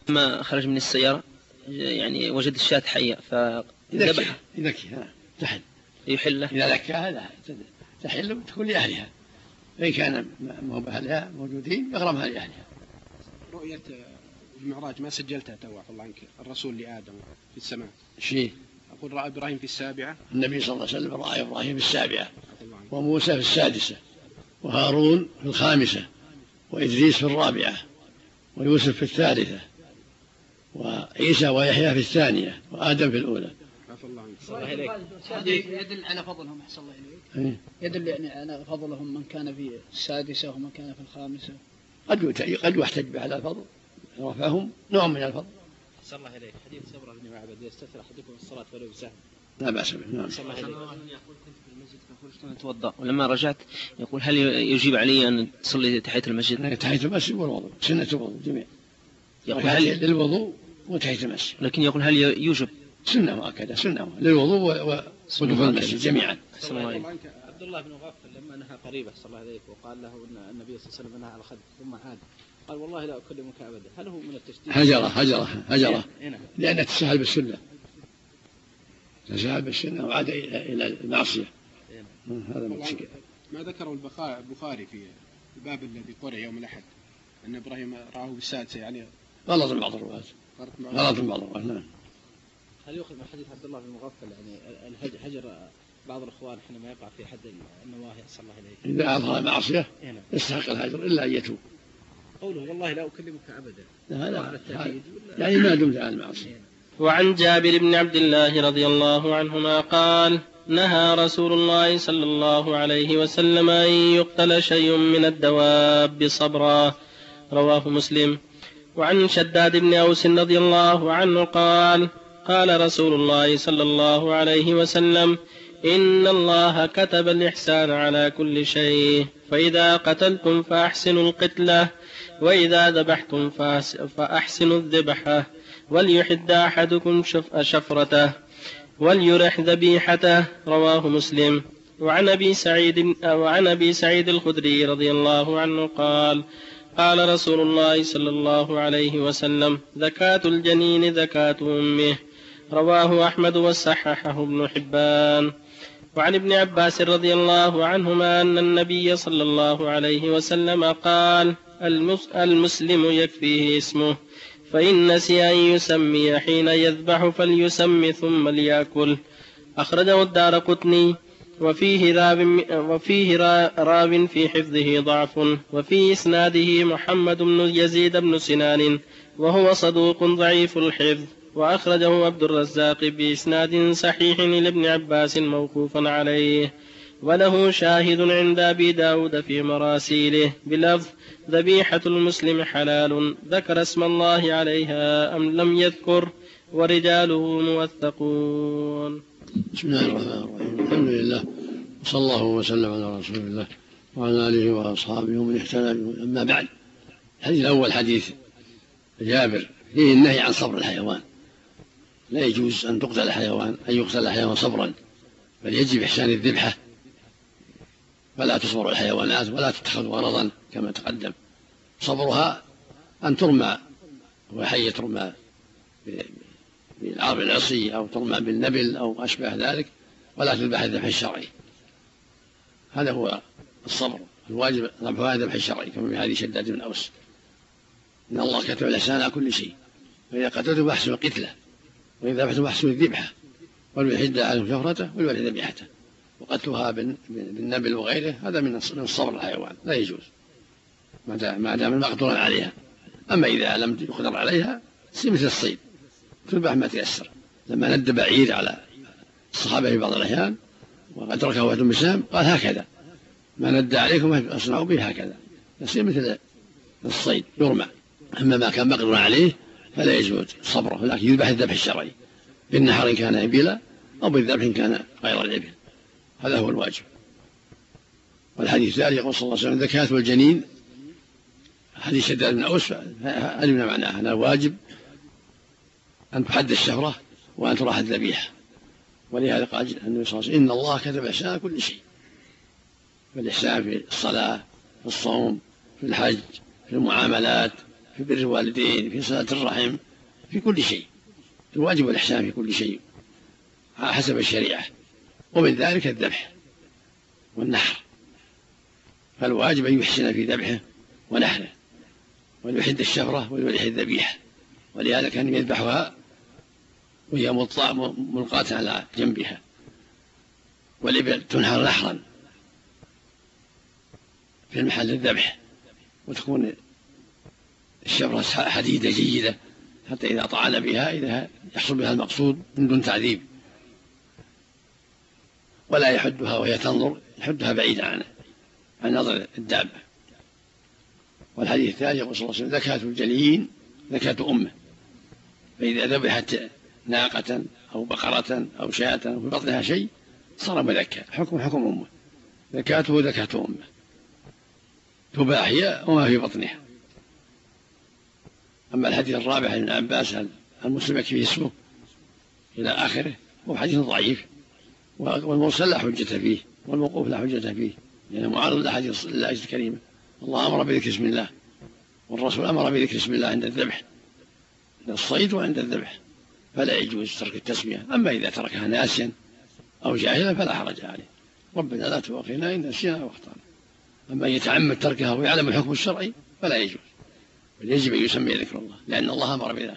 ما خرج من السيارة يعني وجد الشاة حية فذبحها يذكيها تحل يحل له. إذا ذكاها تحل وتكون لأهلها، فإن كان أهلها موجودين يغرمها لأهلها. رؤية المعراج ما سجلتها تو عفى الله عنك الرسول لآدم في السماء شيء أقول رأى إبراهيم في السابعة، النبي صلى الله عليه وسلم رأى إبراهيم في السابعة وموسى في السادسة وهارون في الخامسة وإدريس في الرابعة ويوسف في الثالثة وعيسى ويحيى في الثانية وآدم في الأولى. يدل على فضلهم أحسن الله إليك. يدل يعني على فضلهم من كان في السادسة ومن كان في الخامسة. قد يحتج على الفضل رفعهم نوع من الفضل. أحسن الله إليك. حديث سبرة بن معبد يستثر أحدكم الصلاة ولو بسهم لا بأس به. نعم. أحسن الله إليك. يقول كنت في المسجد فخرجت أتوضأ ولما رجعت يقول هل يجيب علي أن تصلي تحية المسجد؟ تحية المسجد والوضوء سنة الوضوء جميع. يقول هل للوضوء وتحية المسجد. لكن يقول هل يوجب؟ سنة مؤكدة سنة للوضوء ودخول المسجد جميعا. عبد الله بن مغفل لما نهى قريبه صلى الله عليه وقال له ان النبي صلى الله عليه وسلم نهى على الخد ثم عاد قال والله لا اكلمك ابدا، هل هو من التشديد؟ هجره لأنه تساهل بالسنة وعاد إلى المعصية. هذا ما ذكره البخاري في الباب الذي قرأ يوم الأحد أن إبراهيم رآه بالسادسة يعني غلط من بعض الرواة. نعم. هل يؤخذ من حديث عبد الله بن مغفل يعني الهجر بعض الإخوان حينما يقع في حد النواهي صلى الله عليه إذا أظهر معصية يستحق الهجر إلا أن يتوب. قوله والله لا أكلمك أبدا هذا يعني ما دمت على المعصية. وعن جابر بن عبد الله رضي الله عنهما قال نهى رسول الله صلى الله عليه وسلم أن يقتل شيء من الدواب صبرا، رواه مسلم. وعن شداد بن أوس رضي الله عنه قال قال رسول الله صلى الله عليه وسلم إن الله كتب الإحسان على كل شيء، فإذا قتلتم فأحسنوا القتلة، وإذا ذبحتم فأحسنوا الذبحة، وليحد أحدكم شفرته وليرح ذبيحته، رواه مسلم. وعن أبي سعيد الخدري رضي الله عنه قال قال رسول الله صلى الله عليه وسلم زكاة الجنين زكاة أمه، رواه أحمد وصححه ابن حبان. وعن ابن عباس رضي الله عنهما أن النبي صلى الله عليه وسلم قال المسلم يكفيه اسمه، فإن نسي أن يسمي حين يذبح فليسمي ثم ليأكل، أخرجه الدارقطني. وفيه راو في حفظه ضعف، وفي إسناده محمد بن يزيد بن سنان وهو صدوق ضعيف الحفظ، وأخرجه عبد الرزاق بإسناد صحيح لابن عباس موقوفا عليه، وله شاهد عند أبي داود في مراسيله بلفظ ذبيحة المسلم حلال، ذكر اسم الله عليها أم لم يذكر، ورجاله موثقون. بسم الله الرحمن الرحيم، الحمد لله وصلى الله وسلم على رسول الله وعلى آله وأصحابه ومن اهتدى. أما بعد، الحديث الأول حديث جابر فيه النهي عن صبر الحيوان. لا يجوز أن يقتل الحيوان صبرا، بل يجب إحسان الذبحة، فلا تصبر الحيوانات ولا تتخذ غرضا كما تقدم. صبرها أن ترمى وحية ترمى بالعرب العصي أو ترمى بالنبل أو أشبه ذلك، ولا تذبح الذبح الشرعي. هذا هو الصبر الواجب، ذبحها الذبح الشرعي كما في حديث شداد بن أوس إن الله كتب الإحسان على كل شيء، فإذا قتلتم فأحسنوا القتلة، وإذا ذبحتم فأحسنوا الذبحة، وليحد أحدكم شفرته وليرح ذبيحته. وقتلها بالنبل وغيره هذا من الصبر الحيوان، لا يجوز ما دام مقدورا عليها. أما إذا لم يقدر عليها مثل الصيد تذبح ما تيسر. لما ند بعير على الصحابة في بعض الأحيان وقد ركبوا واحد بسام قال هكذا ما ند عليكم أصنعوا به هكذا، يصير مثل الصيد يرمى. أما ما كان مقدور عليه فلا يجوز صبره، لكن يذبح الذبح الشرعي بالنحر إن كان إبلا أو بالذبح إن كان غير الإبل، هذا هو الواجب. والحديث الثاني يقول صلى الله عليه وسلم زكاة الجنين، حديث شداد بن أوس علمنا معناه أن الواجب أن تحد الشفرة وأن تراح الذبيحة. ولهذا قال النبي صلى الله عليه وسلم إن الله كتب الإحسان على كل شيء، فالإحسان في الصلاة في الصوم في الحج في المعاملات في بر الوالدين، في صلة الرحم، في كل شيء، الواجب والإحسان في كل شيء حسب الشريعة، ومن ذلك الذبح والنحر. فالواجب أن يحسن في ذبحه ونحره، ويحد الشفرة ويلحد الذبيحة، ولهذا كان يذبحها وهي ملقاة على جنبها. والإبل تنحر نحرا في محل الذبح، وتكون الشفرة حديدة جيدة حتى إذا طعن بها إذا يحصل بها المقصود من دون تعذيب. ولا يحدها وهي تنظر، يحدها بعيدا عن نظر الدابة. والحديث الثاني يقول صلى الله عليه وسلم: زكاة الجنين زكاة أمه، فإذا ذبحت ناقة أو بقرة أو شاة وفي بطنها شيء صار مذكى، حكم أمه، زكاته زكاة أمه، تباع هي وما في بطنها. أما الحديث الرابع عن ابن عباس: المسلم يكفيه اسمه إلى آخره، هو حديث ضعيف، والمرسل لا حجة فيه، والموقوف لا حجة فيه، لأنه معارض لحديث الله الكريمة. الله أمر بذكر اسم الله، والرسول أمر بذكر اسم الله عند الذبح، عند الصيد وعند الذبح، فلا يجوز ترك التسمية. أما إذا تركها ناسيا أو جاهلا فلا حرج عليه، ربنا لا تؤاخذنا إن نسينا أو أخطأنا. أما يتعمد تركها ويعلم الحكم الشرعي فلا يجوز، بل يجب أن يسمي ذكر الله، لأن الله أمر بذلك،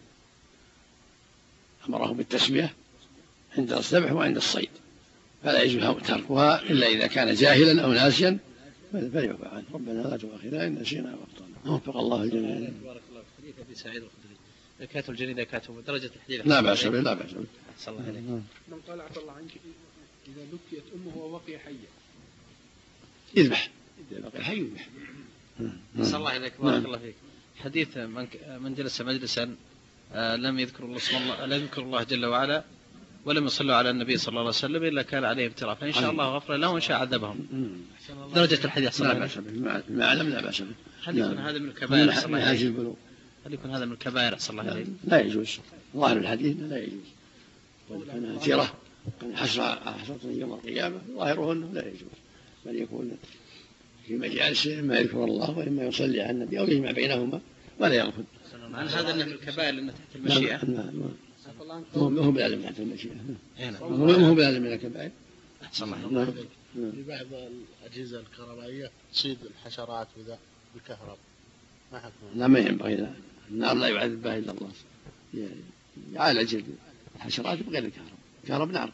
أمره بالتسمية عند الذبح وعند الصيد، فلا يجوز تركها إلا إذا كان جاهلا أو ناسيا فليعفى عنه. ربنا لا تؤاخذنا إن نسينا أو أخطأنا. وفق الله الجميع. بارك الله في حديث أبي سعيد الخدري: زكاة الجنين زكاة درجة الحديث. لا بأس به، لا بأس به. صلى الله عليه. من قال عفى الله عنك إذا ذكيت أمه وبقي حيا يذبح، إذا بقي حي يذبح. صلى الله عليك. بارك الله فيك. حديث من جلس مجلسا لم يذكر الله جل وعلا ولم يصلوا على النبي صلى الله عليه وسلم إلا كان عليه ابتلاء، فإن شاء الله غفر له وإن شاء عذبهم. درجة الحديث لا بأس به، ما أعلم لا بأس به. هل يكون هذا من الكبائر؟ صلى الله عليه. هل يكون هذا من الكبائر؟ صلى الله عليه. لا يجوز، ظاهر الحديث لا يجوز. وكان تيرة كان حسرة يوم القيامة، ظاهره أنه لا يجوز، بل يكون في مجالس إما يذكر الله وإما يصلي على النبي أو يجمع بينهما ولا يرفض. عن هذا من الكبائر لأنه تحت المشيئة. هو بالعلم تحت المشيئة، هو بالعلم من الكبائر. في بعض الأجهزة الكهربائية تصيد الحشرات وذا بالكهرباء، ما حكمه؟ لا، ما ينبغي، النار لا يعذب بها إلا الله، يعالج الحشرات بغير الكهرباء نار.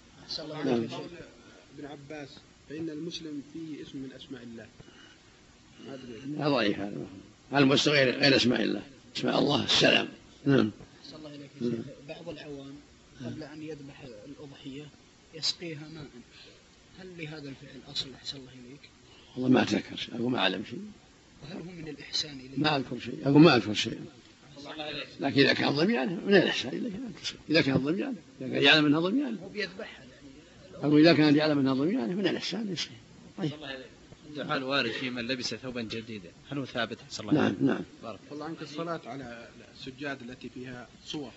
ابن عباس: فإن المسلم فيه اسم من أسماء الله. هذا ضعيف، هذا المسلم غير أسماء الله، اسماء الله السلام. نعم. صلى الله عليه. بعض العوام قبل أن يذبح الأضحية يسقيها ماء، هل لهذا الفعل أصل أحسن الله إليك؟ والله ما أتذكر شيء، أقول ما أعلم شيء. هل هو من الإحسان إليك؟ ما أذكر شيء، أقول ما أذكر شيء. لكن إذا كان ضميانه من الإحسان إليك، إذا كان ضميانه، إذا كان يعلم أنها ضميانه هو بيذبحها يعني. أقول إذا كان يعلم أنها ضميانه من الإحسان يسقي. طيب. الدعاء الوارد في من لبس ثوبا جديدا هل هو ثابت؟ صلى الله نعم نعم. بارك الله عنك. الصلاة على السجاد التي فيها صور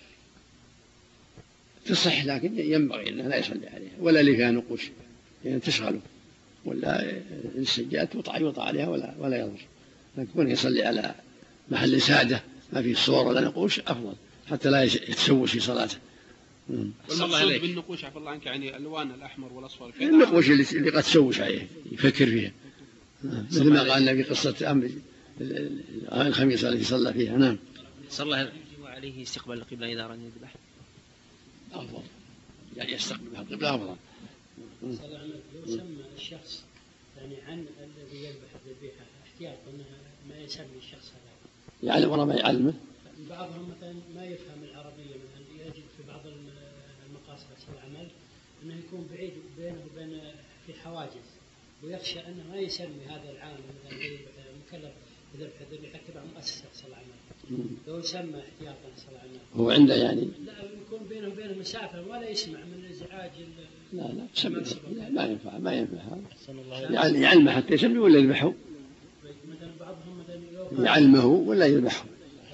تصح، لكن ينبغي أنه لا يصلي عليها ولا اللي فيها نقوش، يعني تشغله، ولا السجاد يوضع عليها ولا يضر، لكن يصلي على محل سادة ما فيه صور ولا نقوش أفضل، حتى لا يتشوش في صلاته. والمقصود بالنقوش عفى الله عنك يعني ألوان الأحمر والأصفر، النقوش اللي قد تشوش عليه يفكر فيها، مثل ما قال النبي قصة أمر الخميس التي صلى فيها. نعم. صلى الله عليه استقبال القبلة إذا أراد يذبح أفضل، يعني يستقبل القبلة أفضل. لو سمى الشخص يعني عن الذي يذبح الذبيحة احتياط أنها ما يسمي الشخص هذا، يعلم ولا ما يعلمه. بعضهم مثلا ما يفهم العربية، مثلا يجد في بعض المقاصد العمل أنه يكون بعيد بينه وبين في حواجز، ويخشى أنه ما يسمي هذا العامل مثلا مكلف بذبح الذبيحة تبع مؤسسة صلى عمل، لو سمى احتياطا صلى عمل هو عنده يعني لا يكون بينه وبين مسافة ولا يسمع من الازعاج. لا سمي، ما ينفع هذا، يعلمه حتى يسمي ولا يذبحه، مثلا بعضهم مثلا يعلمه ولا يذبحه،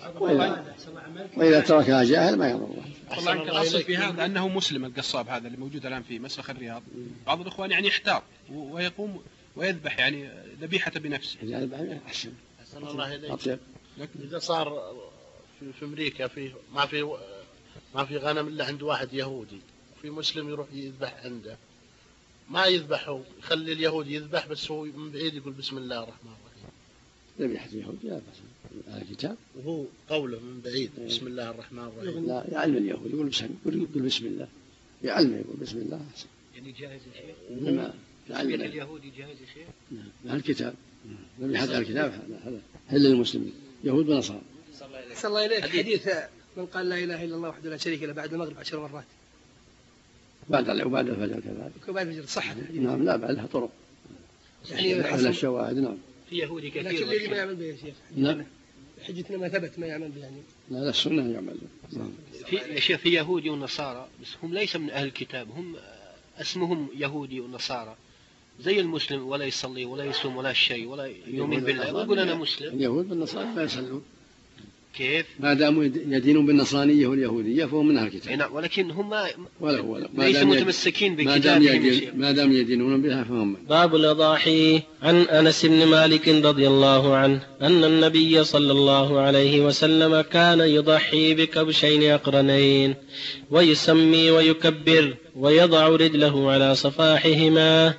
وإذا تركها جاهل ما يضر. والله عنك الأصل في هذا أنه مسلم القصاب هذا اللي موجود الآن في مسلخ الرياض، بعض الإخوان يعني يحتاط ويقوم ويذبح يعني ذبيحة بنفسه. يذبح أحسن. أحسن الله إليك. أطيب. لكن إذا صار في أمريكا ما في غنم إلا عند واحد يهودي، في مسلم يروح يذبح عنده، ما يذبحه، يخلي اليهودي يذبح، بس هو من بعيد يقول بسم الله الرحمن الرحيم. ذبيحة اليهود لا بأس، على الكتاب. وهو قوله من بعيد بسم الله الرحمن الرحيم. لا يعلم اليهود يقول بسم الله، يعلم يقول بسم الله أحسن. يعني جاهز يا شيخ؟ يعلم اليهودي جاهز يا شيخ؟ نعم، الكتاب. ذبيحة على الكتاب هذا هل للمسلمين يهود ونصارى. صلى الله إليك. حديث من قال لا إله إلا الله وحده لا شريك له بعد المغرب 10 مرات. بعد الفجر كذلك. وبعد الفجر صح. نعم لا بعد لها طرق. يعني على الشواهد. نعم. في يهودي كثير. لكن الذي ما يعمل به يا شيخ. نعم. حجتنا ما ثبت ما يعمل به يعني. لا السنة يعمل به. نعم. يا شيخ في يهودي ونصارى بس هم ليس من أهل الكتاب، هم اسمهم يهودي ونصارى زي المسلم، ولا يصلي ولا يصوم ولا شيء ولا يؤمن بالله ويقول أنا مسلم. اليهود والنصارى ما يصلون. كيف؟ ما داموا يدينون بالنصرانية واليهودية فهم من أهل الكتاب. نعم، ولكن هم ولا ليسوا متمسكين بكتابهم. ما دام يدينون بها فهم. باب الأضاحي. عن أنس بن مالك رضي الله عنه أن النبي صلى الله عليه وسلم كان يضحي بكبشين أقرنين ويسمي ويكبر ويضع رجله على صفاحهما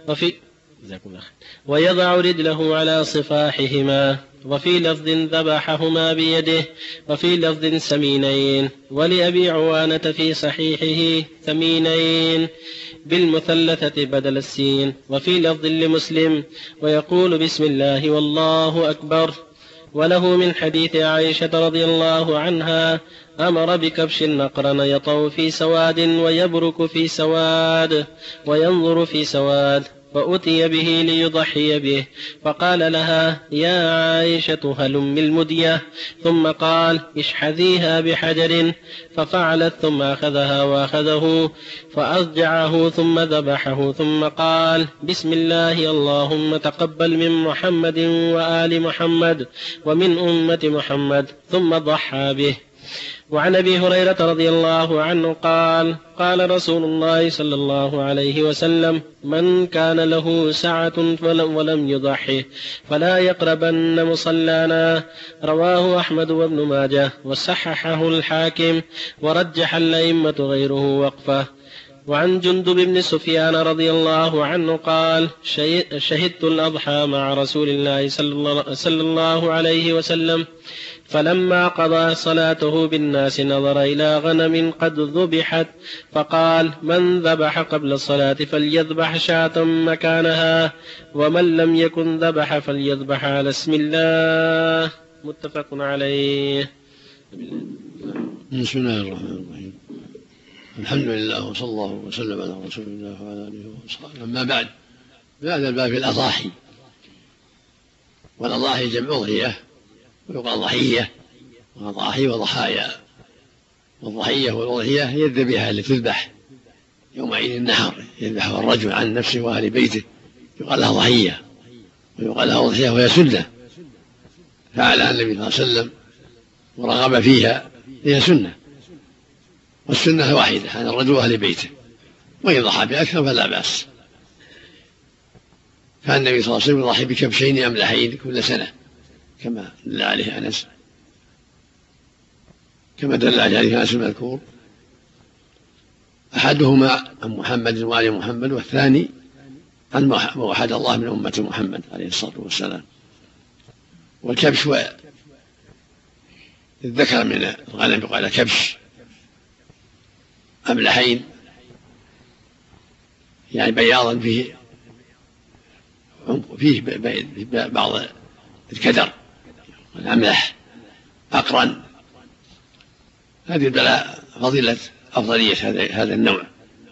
وفي لفظ ذبحهما بيده وفي لفظ سمينين. ولأبي عوانة في صحيحه ثمينين بالمثلثة بدل السين. وفي لفظ لمسلم ويقول بسم الله والله أكبر. وله من حديث عائشة رضي الله عنها أمر بكبش أقرن يطأ في سواد ويبرك في سواد وينظر في سواد، فأتي به ليضحي به، فقال لها يا عائشة هلم المدية، ثم قال اشحذيها بحجر، ففعلت ثم أخذها وأخذه فأضجعه ثم ذبحه، ثم قال بسم الله اللهم تقبل من محمد وآل محمد ومن أمة محمد، ثم ضحى به. وعن أبي هريرة رضي الله عنه قال قال رسول الله صلى الله عليه وسلم من كان له سعة ولم يضحه فلا يقربن مصلانا. رواه أحمد وابن ماجه وصححه الحاكم ورجح الأئمة غيره وقفه. وعن جندب بن سفيان رضي الله عنه قال شهدت الأضحى مع رسول الله صلى الله عليه وسلم، فلما قضى صلاته بالناس نظر إلى غنم قد ذبحت فقال من ذبح قبل الصلاة فليذبح شاة مكانها، ومن لم يكن ذبح فليذبح على اسم الله. متفق عليه. بسم الله الرحمن الرحيم. الحمد لله وصلى الله وسلم على رسول الله وعلى آله وصحبه. أما بعد، هذا الباب الأضاحي، والأضاحي جمع أضحية ويقال ضحية وأضاحي وضحايا. والضحية والأضحية هي الذبيحة التي تذبح يوم عيد النحر، يذبحها الرجل عن نفسه وأهل بيته، يقال لها ضحية ويقال لها أضحية، وهي سنة فعلها النبي صلى الله عليه وسلم ورغب فيها، هي سنة، والسنة واحدة عن الرجل وأهل بيته، وإن ضحى بأكثر فلا بأس. كان النبي صلى الله عليه وسلم يضحي بكبشين أملحين كل سنة كما دل عليه أنس، كما دل عليه حديث أنس المذكور، أحدهما عن محمد وآل محمد، والثاني عن وحد الله من أمة محمد عليه الصلاة والسلام. والكبش الذكر من الغنم يقال كبش أملحين، يعني بياضا فيه بعض الكدر والأملح أقرن. هذه البلاء فضيلة أفضلية هذا النوع.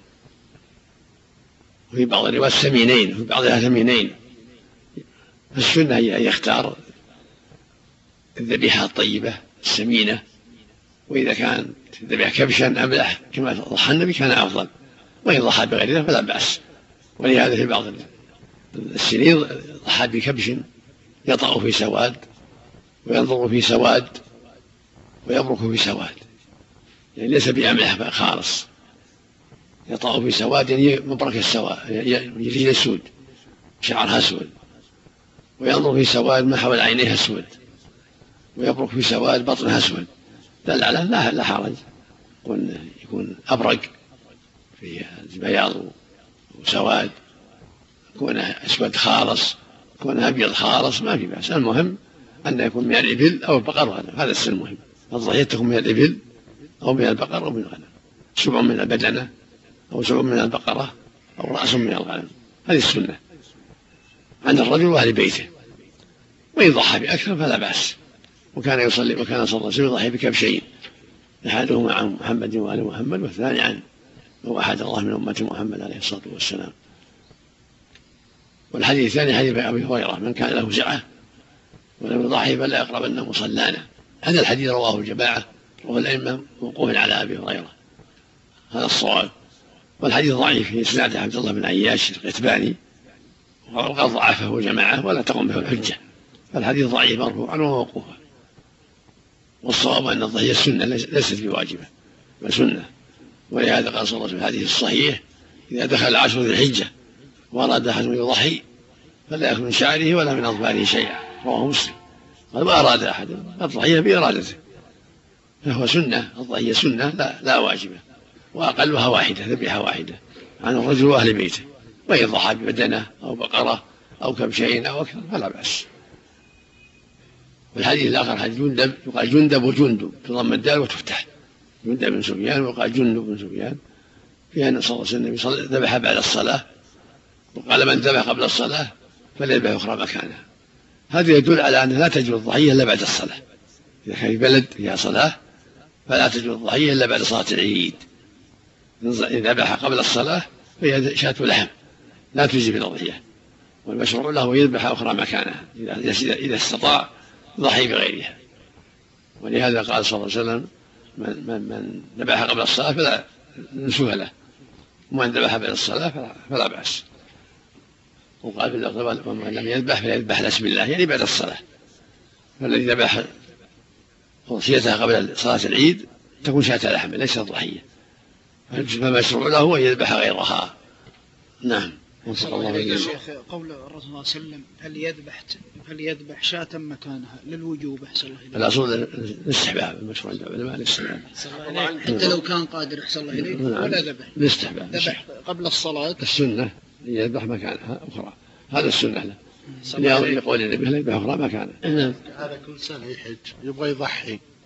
وفي بعض الروايات سمينين، وفي بعضها ثمينين. السنة هي أن يختار الذبيحة الطيبة السمينة، وإذا كان الذبيحة كبشا أملح كما ضحى النبي كان أفضل، وإن ضحى بغير ذلك فلا بأس. ولهذا في بعض السنين ضحى بكبش يطأ في سواد وينظر في سواد ويبرك في سواد، يعني ليس بأملح خالص، يطأ في سواد يعني مبرك السواد، يجري السود شعرها أسود، وينظر في سواد ما حول عينيها أسود، ويبرك في سواد بطنها أسود دل على لا حرج، يكون أبرق في بياض وسواد، يكون أسود خالص، يكون أبيض خالص، ما في بأس. المهم أن يكون من الإبل أو البقر والغنم، هذا السن المهم. الضحية تكون من الإبل أو من البقر أو من الغنم، سبع من البدنة أو سبع من البقرة أو رأس من الغنم، هذه السنة عن الرجل وأهل بيته. وإن ضحى بأكثر فلا بأس. وكان صلى الله عليه وسلم يضحي بكبشين، أحدهما عن محمد وآل محمد والثاني عن وأحد الله من أمة محمد عليه الصلاة والسلام. والحديث الثاني حديث أبي هريرة: من كان له سعة ولم يضحي فلا يقربن مصلانا. هذا الحديث رواه الجماعة، رواه الأئمة موقوفا على أبي هريرة، هذا الصواب. والحديث ضعيف في إسناد عبد الله بن عياش القتباني، وقد ضعفه جماعة ولا تقوم به الحجة، فالحديث ضعيف مرفوعا وموقوفا. والصواب أن الضحية سنة ليست بواجبة بل سنة. ولهذا قال صلى الله عليه وسلم في الحديث الصحيح: إذا دخل 10 ذي الحجة وأراد أحد يضحي فلا يأكل من شعره ولا من أظفاره شيئا، رواه مسلم. قال: وأراد أحد الضحية بإرادته، فهو سنة. الضحية سنة لا واجبة، وأقلها واحدة، ذبيحة واحدة عن الرجل وأهل بيته. وإن ضحى ببدنة أو بقرة أو كبشين أو أكثر فلا بأس. والحديث الآخر حديث جندب، يقال جندب وجندب تضم الدال وتفتح، جندب بن سفيان وقال جندب بن سفيان، في أن صلى الله عليه وسلم ذبح بعد الصلاة، وقال: من ذبح قبل الصلاة فليذبح أخرى مكانها. هذا يدل على أنها لا تجوز الضحية إلا بعد الصلاة. إذا كان في بلد فيها صلاة فلا تجوز الضحية إلا بعد صلاة العيد. إذا ذبح قبل الصلاة فهي شاة لحم لا تجزي بالأضحية، والمشروع له يذبح أخرى مكانها إذا استطاع ضحي بغيرها. ولهذا قال صلى الله عليه وسلم: من ذبح قبل الصلاة فلا نسوها له، ومن ذبح بعد الصلاة فلا بأس. وقال في اللفظ: ومن لم يذبح فليذبح لاسم الله، يعني بعد الصلاة. فالذي ذبح أضحيتها قبل صلاة العيد تكون شاة لحم ليست ضحية، فمشروع له أن يذبح غيرها. نعم. وصلى الله عليه وسلم. شيخ، قول الرسول صلى الله عليه وسلم: فليذبح شاة مكانها للوجوب، أحسن الله إليك. الأصول الاستحباب، المشروع عند العلماء الاستحباب، حتى لو كان قادر، أحسن الله إليك، ولا ذبح الاستحباب، ذبح قبل الصلاة. السنة يذبح مكانها أخرى، هذا السنة له، لقول النبي: لا يذبح أخرى مكانها. هذا كل سنة يحج يبغى يضحي